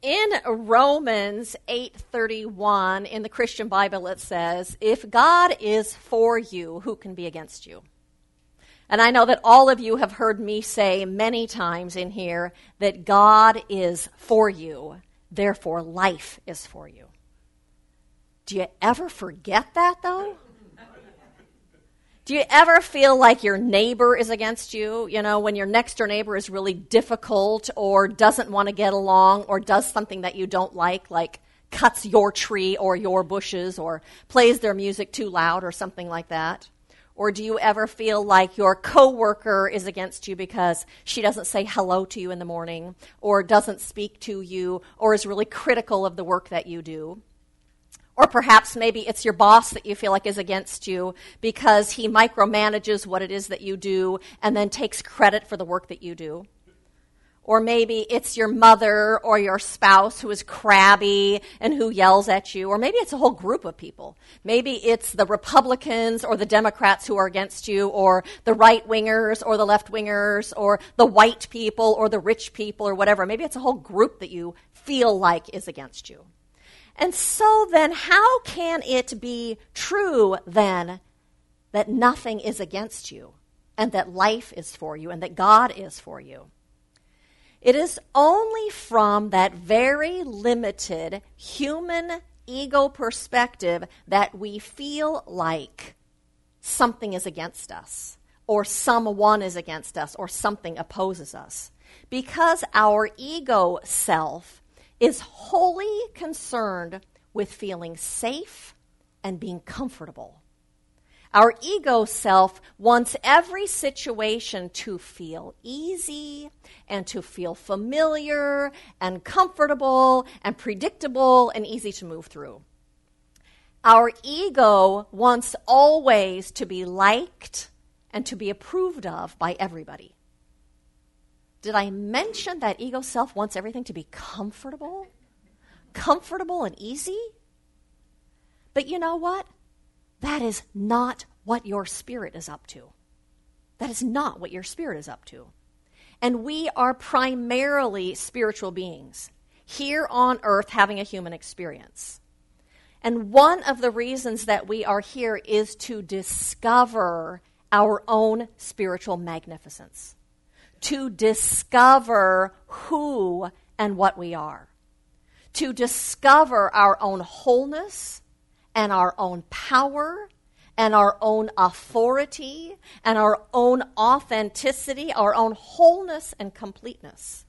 In Romans 8:31 in the Christian Bible, it says, if God is for you, who can be against you? And I know that all of you have heard me say many times in here that God is for you, therefore life is for you. Do you ever forget that, though? Do you ever feel like your neighbor is against you? You know, when your next door neighbor is really difficult or doesn't want to get along or does something that you don't like cuts your tree or your bushes or plays their music too loud or something like that? Or do you ever feel like your coworker is against you because she doesn't say hello to you in the morning or doesn't speak to you or is really critical of the work that you do? Or perhaps maybe it's your boss that you feel like is against you because he micromanages what it is that you do and then takes credit for the work that you do. Or maybe it's your mother or your spouse who is crabby and who yells at you. Or maybe it's a whole group of people. Maybe it's the Republicans or the Democrats who are against you, or the right-wingers or the left-wingers, or the white people or the rich people or whatever. Maybe it's a whole group that you feel like is against you. And so then how can it be true then that nothing is against you and that life is for you and that God is for you? It is only from that very limited human ego perspective that we feel like something is against us, or someone is against us, or something opposes us. Because our ego self is wholly concerned with feeling safe and being comfortable. Our ego self wants every situation to feel easy and to feel familiar and comfortable and predictable and easy to move through. Our ego wants always to be liked and to be approved of by everybody. Did I mention that ego self wants everything to be comfortable? Comfortable and easy? But you know what? That is not what your spirit is up to. That is not what your spirit is up to. And we are primarily spiritual beings here on earth having a human experience. And one of the reasons that we are here is to discover our own spiritual magnificence, to discover who and what we are, to discover our own wholeness and our own power and our own authority and our own authenticity, our own wholeness and completeness.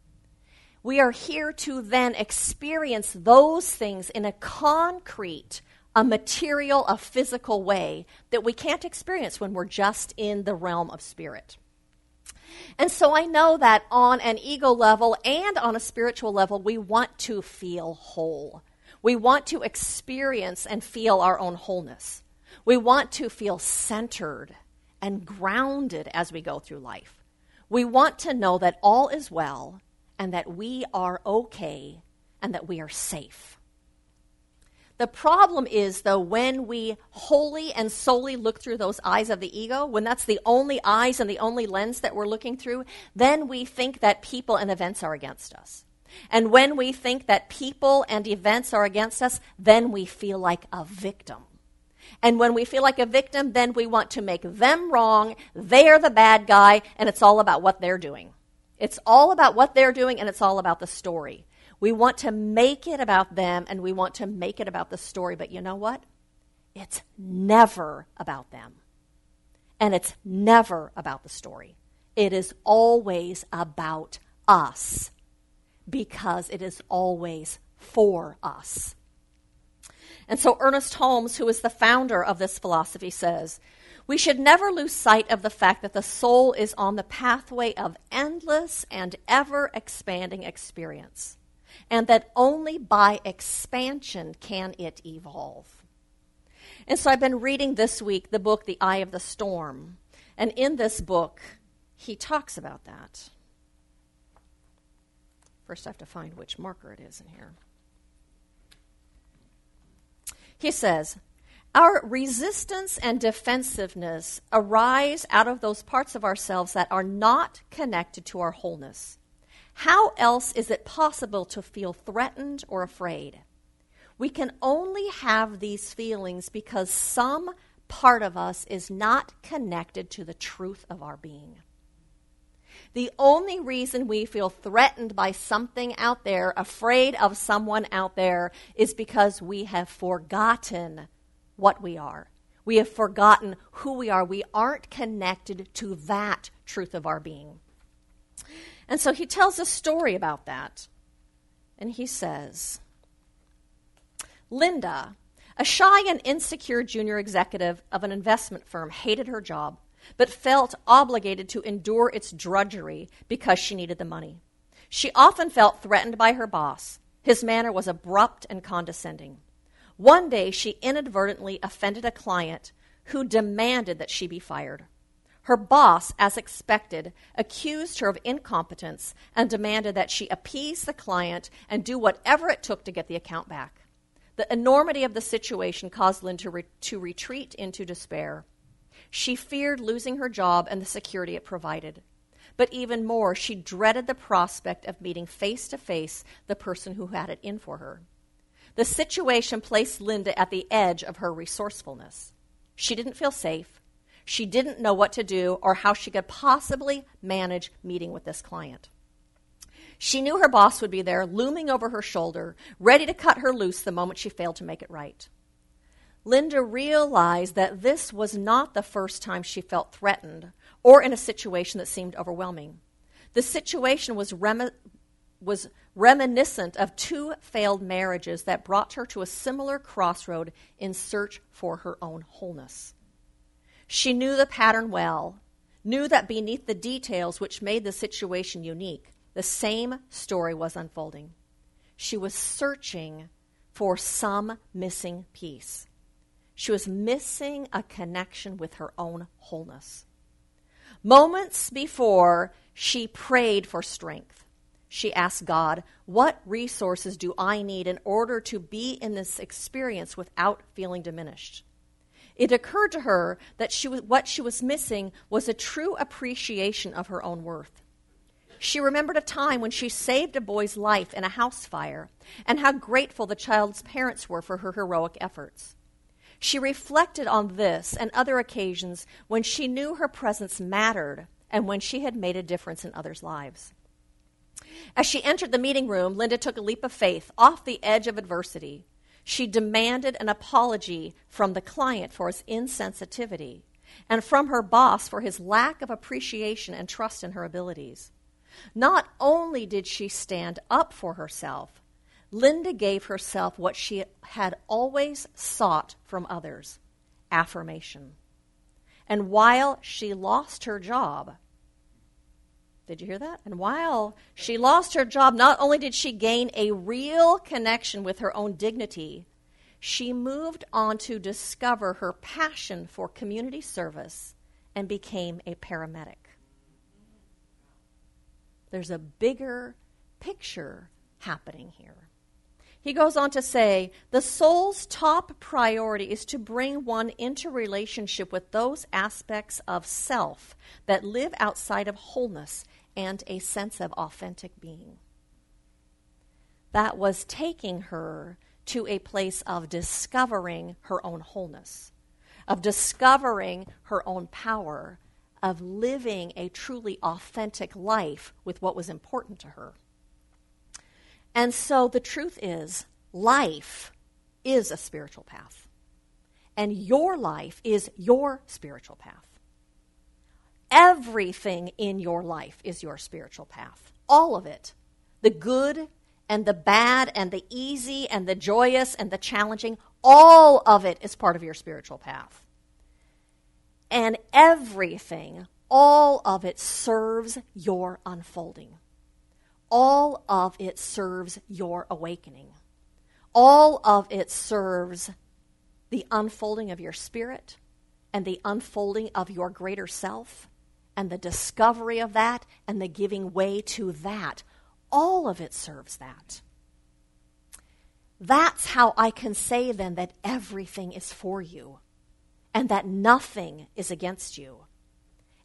We are here to then experience those things in a concrete, a material, a physical way that we can't experience when we're just in the realm of spirit. And so I know that on an ego level and on a spiritual level, we want to feel whole. We want to experience and feel our own wholeness. We want to feel centered and grounded as we go through life. We want to know that all is well and that we are okay and that we are safe. The problem is, though, when we wholly and solely look through those eyes of the ego, when that's the only eyes and the only lens that we're looking through, then we think that people and events are against us. And when we think that people and events are against us, then we feel like a victim. And when we feel like a victim, then we want to make them wrong, they're the bad guy, and it's all about what they're doing. It's all about what they're doing, and it's all about the story. We want to make it about them, and we want to make it about the story. But you know what? It's never about them. And it's never about the story. It is always about us, because it is always for us. And so Ernest Holmes, who is the founder of this philosophy, says, we should never lose sight of the fact that the soul is on the pathway of endless and ever-expanding experience, and that only by expansion can it evolve. And so I've been reading this week the book, The Eye of the Storm. And in this book, he talks about that. First, I have to find which marker it is in here. He says, our resistance and defensiveness arise out of those parts of ourselves that are not connected to our wholeness. How else is it possible to feel threatened or afraid? We can only have these feelings because some part of us is not connected to the truth of our being. The only reason we feel threatened by something out there, afraid of someone out there, is because we have forgotten what we are. We have forgotten who we are. We aren't connected to that truth of our being. And so he tells a story about that. And he says, Linda, a shy and insecure junior executive of an investment firm, hated her job, but felt obligated to endure its drudgery because she needed the money. She often felt threatened by her boss. His manner was abrupt and condescending. One day, she inadvertently offended a client who demanded that she be fired. Her boss, as expected, accused her of incompetence and demanded that she appease the client and do whatever it took to get the account back. The enormity of the situation caused Lynn to retreat into despair. She feared losing her job and the security it provided. But even more, she dreaded the prospect of meeting face-to-face the person who had it in for her. The situation placed Linda at the edge of her resourcefulness. She didn't feel safe. She didn't know what to do or how she could possibly manage meeting with this client. She knew her boss would be there, looming over her shoulder, ready to cut her loose the moment she failed to make it right. Linda realized that this was not the first time she felt threatened or in a situation that seemed overwhelming. The situation was reminiscent of 2 failed marriages that brought her to a similar crossroad in search for her own wholeness. She knew the pattern well, knew that beneath the details which made the situation unique, the same story was unfolding. She was searching for some missing piece. She was missing a connection with her own wholeness. Moments before, she prayed for strength. She asked God, what resources do I need in order to be in this experience without feeling diminished? It occurred to her that what she was missing was a true appreciation of her own worth. She remembered a time when she saved a boy's life in a house fire and how grateful the child's parents were for her heroic efforts. She reflected on this and other occasions when she knew her presence mattered and when she had made a difference in others' lives. As she entered the meeting room, Linda took a leap of faith off the edge of adversity. She demanded an apology from the client for his insensitivity and from her boss for his lack of appreciation and trust in her abilities. Not only did she stand up for herself, Linda gave herself what she had always sought from others, affirmation. And while she lost her job, did you hear that? And while she lost her job, not only did she gain a real connection with her own dignity, she moved on to discover her passion for community service and became a paramedic. There's a bigger picture happening here. He goes on to say, the soul's top priority is to bring one into relationship with those aspects of self that live outside of wholeness and a sense of authentic being. That was taking her to a place of discovering her own wholeness, of discovering her own power, of living a truly authentic life with what was important to her. And so the truth is, life is a spiritual path. And your life is your spiritual path. Everything in your life is your spiritual path. All of it. The good and the bad and the easy and the joyous and the challenging, all of it is part of your spiritual path. And everything, all of it serves your unfolding. All of it serves your awakening. All of it serves the unfolding of your spirit and the unfolding of your greater self and the discovery of that and the giving way to that. All of it serves that. That's how I can say then that everything is for you and that nothing is against you.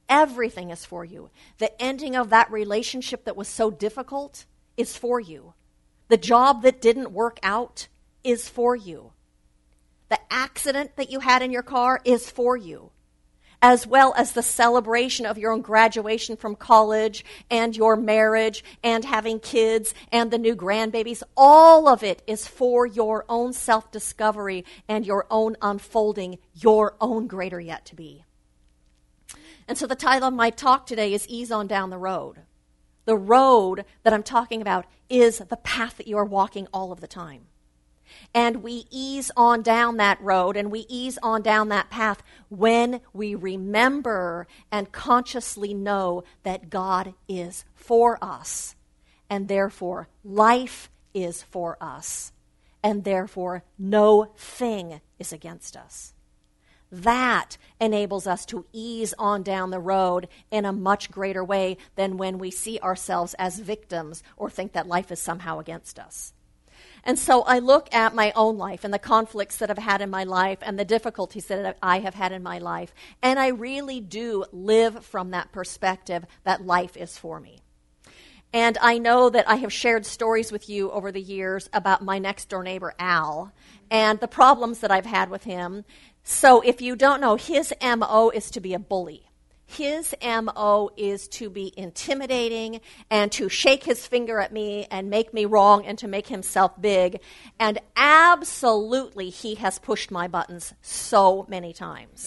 Everything is for you. The ending of that relationship that was so difficult is for you. The job that didn't work out is for you. The accident that you had in your car is for you, as well as the celebration of your own graduation from college and your marriage and having kids and the new grandbabies. All of it is for your own self-discovery and your own unfolding, your own greater yet to be. And so the title of my talk today is Ease on Down the Road. The road that I'm talking about is the path that you are walking all of the time. And we ease on down that road and we ease on down that path when we remember and consciously know that God is for us. And therefore, life is for us. And therefore, no thing is against us. That enables us to ease on down the road in a much greater way than when we see ourselves as victims or think that life is somehow against us. And so I look at my own life and the conflicts that I've had in my life and the difficulties that I have had in my life, and I really do live from that perspective that life is for me. And I know that I have shared stories with you over the years about my next door neighbor, Al, and the problems that I've had with him. So if you don't know, his MO is to be a bully. His MO is to be intimidating and to shake his finger at me and make me wrong and to make himself big. And absolutely, he has pushed my buttons so many times.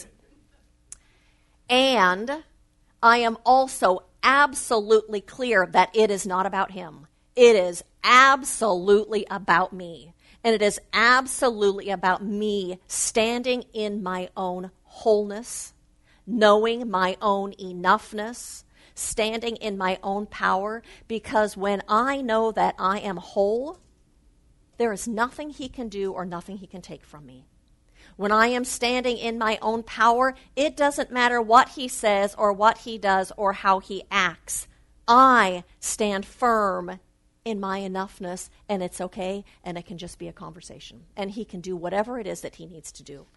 And I am also absolutely clear that it is not about him. It is absolutely about me. And it is absolutely about me standing in my own wholeness, knowing my own enoughness, standing in my own power, because when I know that I am whole, there is nothing he can do or nothing he can take from me. When I am standing in my own power, it doesn't matter what he says or what he does or how he acts. I stand firm in my enoughness, and it's okay, and it can just be a conversation. And he can do whatever it is that he needs to do.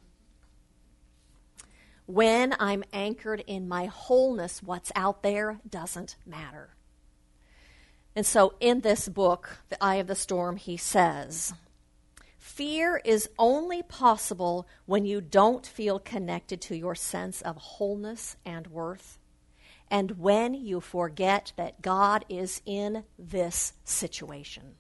When I'm anchored in my wholeness, what's out there doesn't matter. And so in this book, The Eye of the Storm, he says, fear is only possible when you don't feel connected to your sense of wholeness and worth, and when you forget that God is in this situation.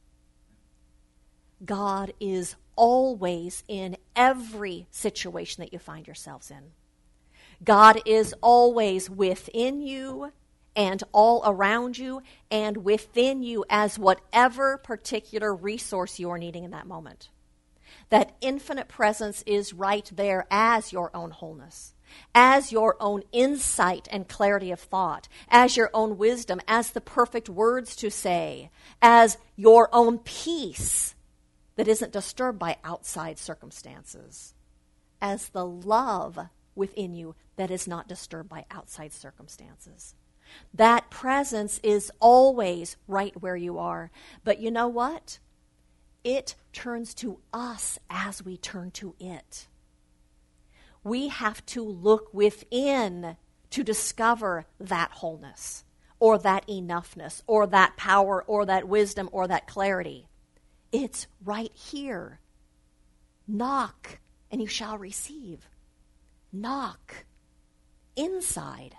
God is always in every situation that you find yourselves in. God is always within you and all around you and within you as whatever particular resource you are needing in that moment. That infinite presence is right there as your own wholeness, as your own insight and clarity of thought, as your own wisdom, as the perfect words to say, as your own peace that isn't disturbed by outside circumstances, as the love within you that is not disturbed by outside circumstances. That presence is always right where you are. But you know what? It turns to us as we turn to it. We have to look within to discover that wholeness or that enoughness or that power or that wisdom or that clarity. It's right here. Knock and you shall receive. Knock inside.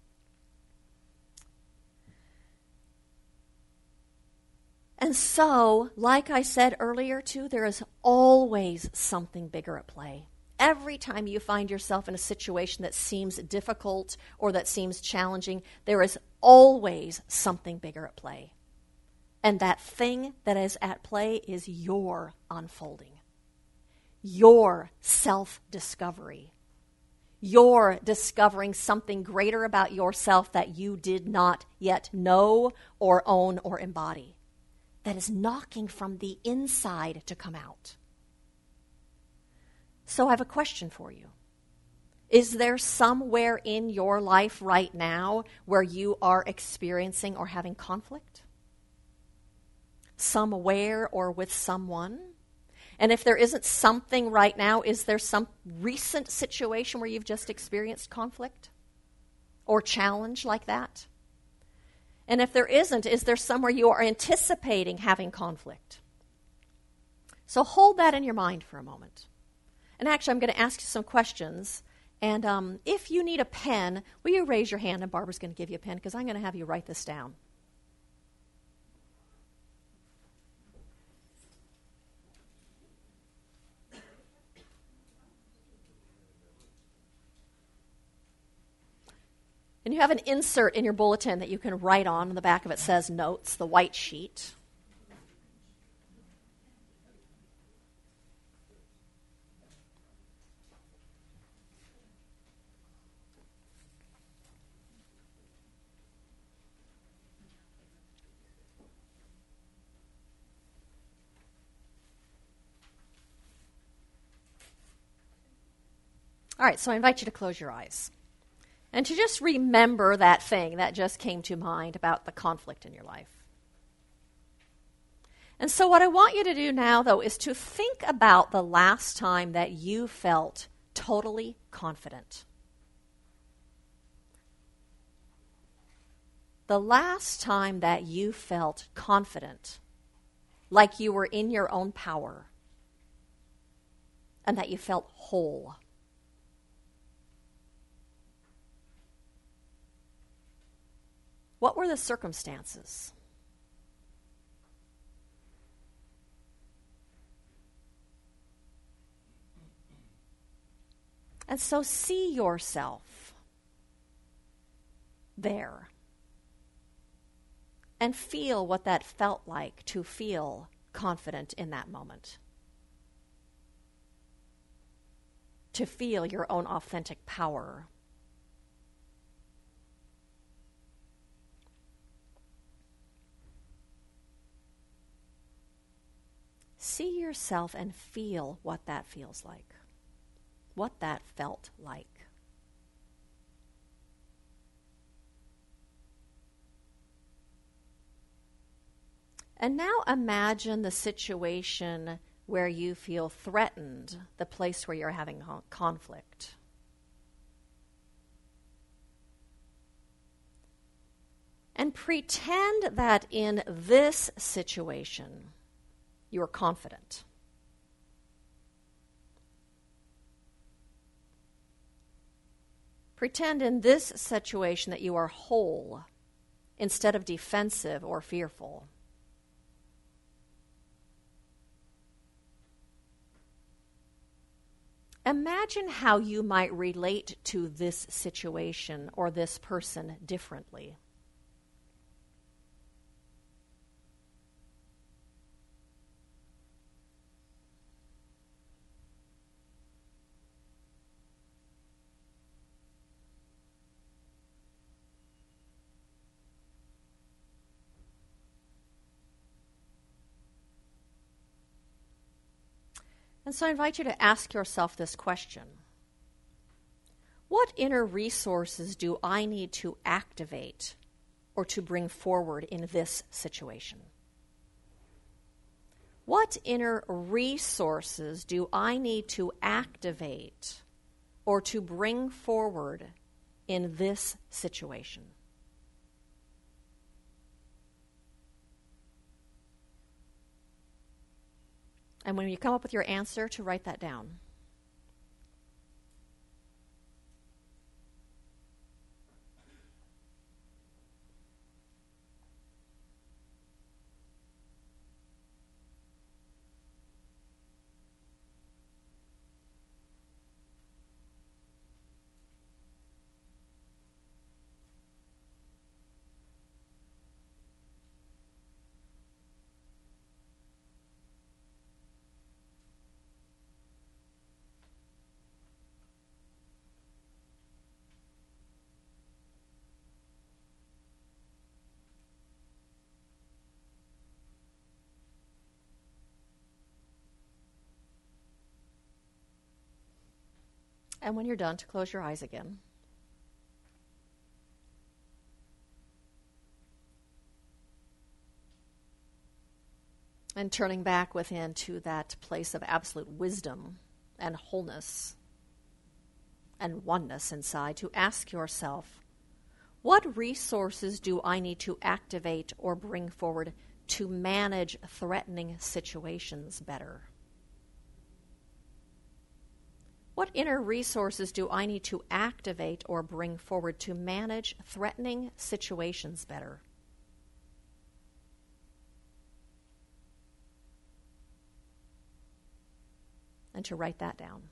And so, like I said earlier too, there is always something bigger at play. Every time you find yourself in a situation that seems difficult or that seems challenging, there is always something bigger at play. And that thing that is at play is your unfolding, your self-discovery. You're discovering something greater about yourself that you did not yet know or own or embody. That is knocking from the inside to come out. So I have a question for you. Is there somewhere in your life right now where you are experiencing or having conflict? Somewhere or with someone? And if there isn't something right now, is there some recent situation where you've just experienced conflict? or challenge like that? And if there isn't, is there somewhere you are anticipating having conflict? So hold that in your mind for a moment. And actually, I'm going to ask you some questions. And if you need a pen, will you raise your hand? And Barbara's going to give you a pen because I'm going to have you write this down. And you have an insert in your bulletin that you can write on the back of it says notes, the white sheet. All right, so I invite you to close your eyes. And to just remember that thing that just came to mind about the conflict in your life. And so what I want you to do now, though, is to think about the last time that you felt totally confident. The last time that you felt confident, like you were in your own power, and that you felt whole. What were the circumstances? And so see yourself there and feel what that felt like to feel confident in that moment. To feel your own authentic power. See yourself and feel what that feels like, what that felt like. And now imagine the situation where you feel threatened, the place where you're having conflict. And pretend that in this situation, you are confident. Pretend in this situation that you are whole instead of defensive or fearful. Imagine how you might relate to this situation or this person differently. And so I invite you to ask yourself this question. What inner resources do I need to activate or to bring forward in this situation? What inner resources do I need to activate or to bring forward in this situation? And when you come up with your answer, to write that down. And when you're done, to close your eyes again. And turning back within to that place of absolute wisdom and wholeness and oneness inside, to ask yourself, What resources do I need to activate or bring forward to manage threatening situations better? What inner resources do I need to activate or bring forward to manage threatening situations better? And to write that down.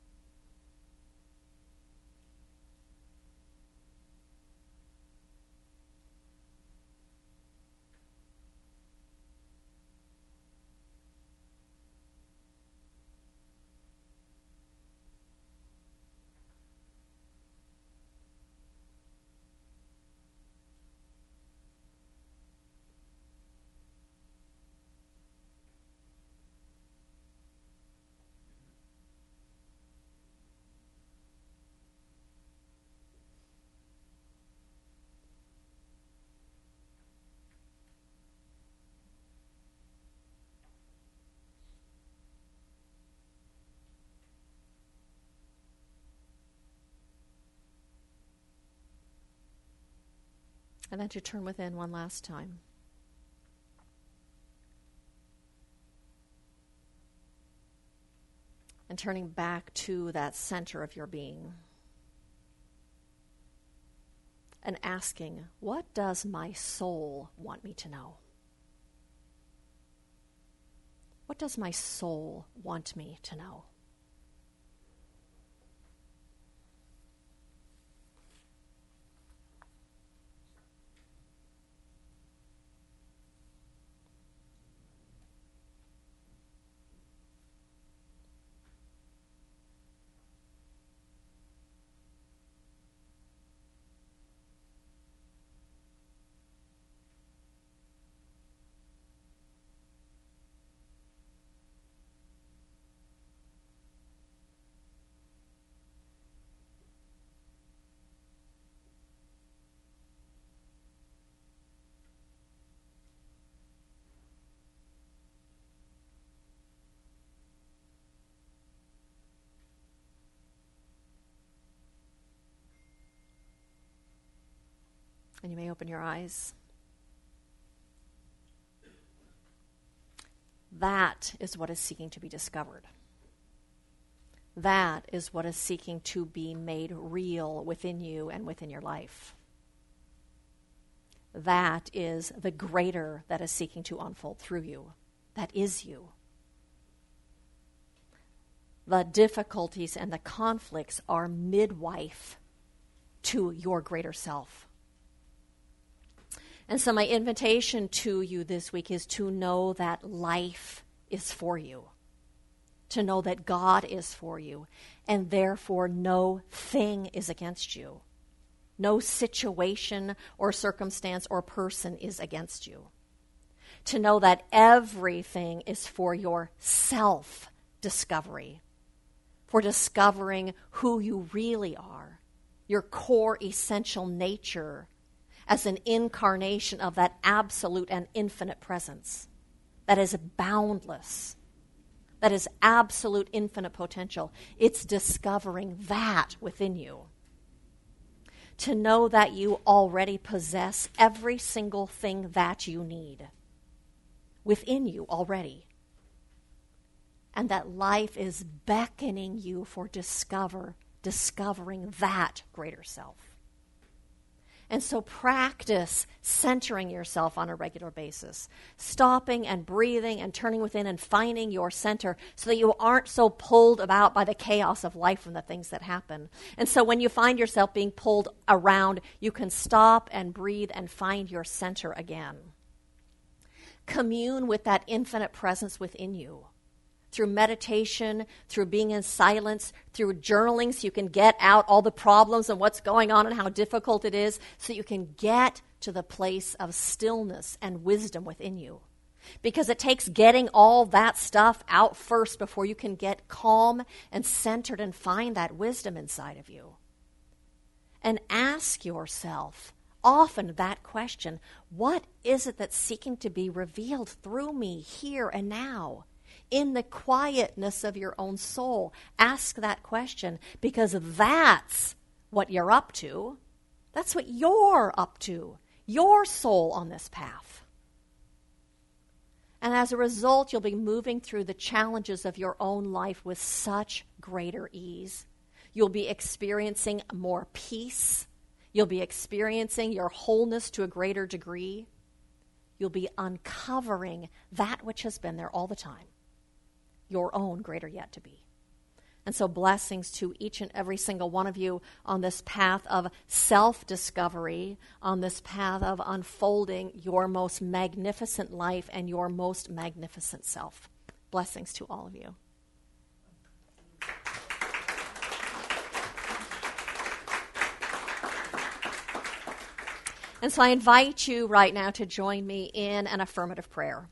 And then to turn within one last time. And turning back to that center of your being. And asking, what does my soul want me to know? What does my soul want me to know? And you may open your eyes. That is what is seeking to be discovered. That is what is seeking to be made real within you and within your life. That is the greater that is seeking to unfold through you. That is you. The difficulties and the conflicts are midwife to your greater self. And so my invitation to you this week is to know that life is for you, to know that God is for you, and therefore no thing is against you. No situation or circumstance or person is against you. To know that everything is for your self-discovery, for discovering who you really are, your core essential nature, as an incarnation of that absolute and infinite presence that is boundless, that is absolute infinite potential. It's discovering that within you. To know that you already possess every single thing that you need within you already. And that life is beckoning you for discovering that greater self. And so practice centering yourself on a regular basis, stopping and breathing and turning within and finding your center so that you aren't so pulled about by the chaos of life and the things that happen. And so when you find yourself being pulled around, you can stop and breathe and find your center again. Commune with that infinite presence within you. Through meditation, through being in silence, through journaling so you can get out all the problems and what's going on and how difficult it is so you can get to the place of stillness and wisdom within you. Because it takes getting all that stuff out first before you can get calm and centered and find that wisdom inside of you. And ask yourself often that question, what is it that's seeking to be revealed through me here and now? In the quietness of your own soul, ask that question because that's what you're up to. That's what you're up to, your soul on this path. And as a result, you'll be moving through the challenges of your own life with such greater ease. You'll be experiencing more peace. You'll be experiencing your wholeness to a greater degree. You'll be uncovering that which has been there all the time, your own greater yet to be. And so blessings to each and every single one of you on this path of self-discovery, on this path of unfolding your most magnificent life and your most magnificent self. Blessings to all of you. And so I invite you right now to join me in an affirmative prayer.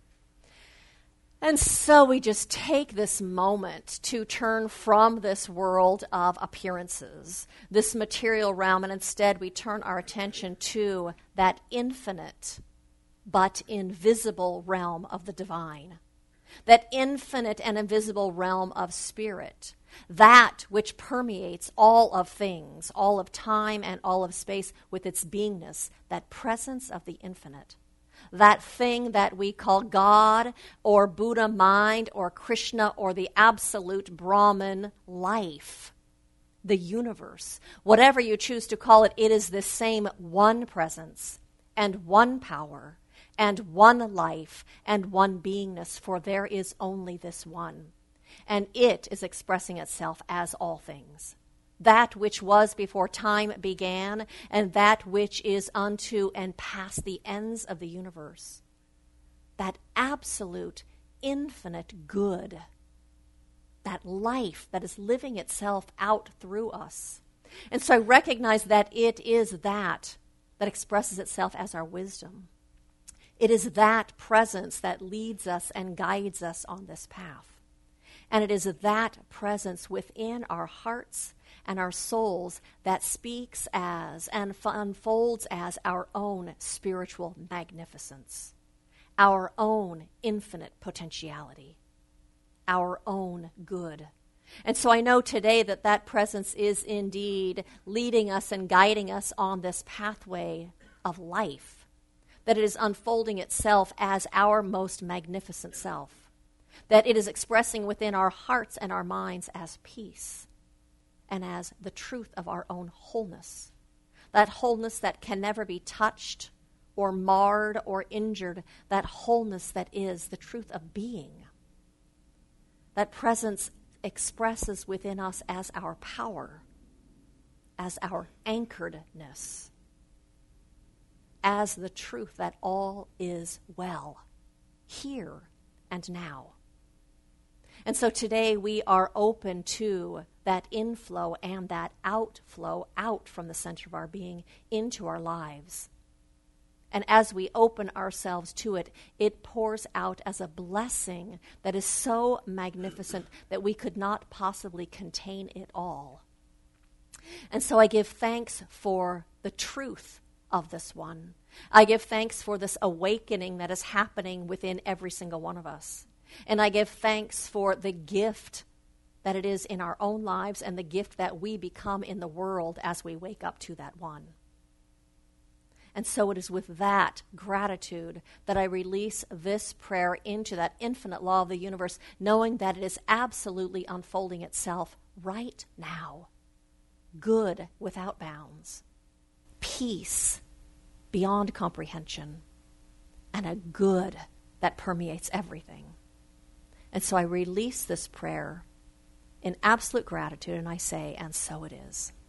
And so we just take this moment to turn from this world of appearances, this material realm, and instead we turn our attention to that infinite but invisible realm of the divine, that infinite and invisible realm of spirit, that which permeates all of things, all of time and all of space with its beingness, that presence of the infinite. That thing that we call God or Buddha mind or Krishna or the absolute Brahman life, the universe. Whatever you choose to call it, it is the same one presence and one power and one life and one beingness, for there is only this one. And it is expressing itself as all things. That which was before time began, and that which is unto and past the ends of the universe. That absolute, infinite good. That life that is living itself out through us. And so I recognize that it is that expresses itself as our wisdom. It is that presence that leads us and guides us on this path. And it is that presence within our hearts and our souls that speaks as and unfolds as our own spiritual magnificence, our own infinite potentiality, our own good. And so I know today that that presence is indeed leading us and guiding us on this pathway of life, that it is unfolding itself as our most magnificent self, that it is expressing within our hearts and our minds as peace, and as the truth of our own wholeness, that wholeness that can never be touched or marred or injured, that wholeness that is the truth of being. That presence expresses within us as our power, as our anchoredness, as the truth that all is well, here and now. And so today we are open to that inflow and that outflow out from the center of our being into our lives. And as we open ourselves to it, it pours out as a blessing that is so magnificent that we could not possibly contain it all. And so I give thanks for the truth of this one. I give thanks for this awakening that is happening within every single one of us. And I give thanks for the gift that it is in our own lives and the gift that we become in the world as we wake up to that one. And so it is with that gratitude that I release this prayer into that infinite law of the universe, knowing that it is absolutely unfolding itself right now. Good without bounds, peace beyond comprehension, and a good that permeates everything. And so I release this prayer in absolute gratitude, and I say, and so it is.